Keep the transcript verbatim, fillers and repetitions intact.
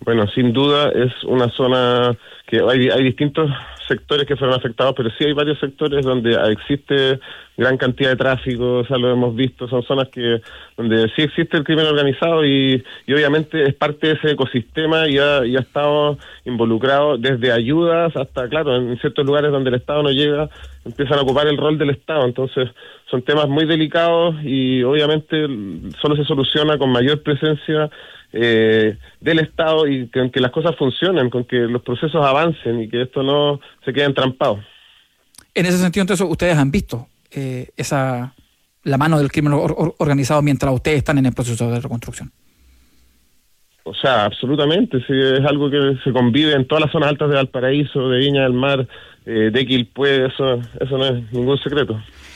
Bueno, sin duda es una zona que hay, hay distintos sectores que fueron afectados, pero sí hay varios sectores donde existe gran cantidad de tráfico, o sea, lo hemos visto, son zonas que donde sí existe el crimen organizado y, y obviamente es parte de ese ecosistema y ha, y ha estado involucrado desde ayudas hasta, claro, en ciertos lugares donde el Estado no llega, empiezan a ocupar el rol del Estado, entonces son temas muy delicados y obviamente solo se soluciona con mayor presencia eh, del Estado y con que las cosas funcionen, con que los procesos avancen y que esto no se quede entrampado. En ese sentido, entonces, ustedes han visto eh, esa la mano del crimen or, or, organizado mientras ustedes están en el proceso de reconstrucción. O sea, absolutamente, sí, es algo que se convive en todas las zonas altas de Valparaíso, de Viña del Mar, eh, de Quilpué, eso, eso no es ningún secreto.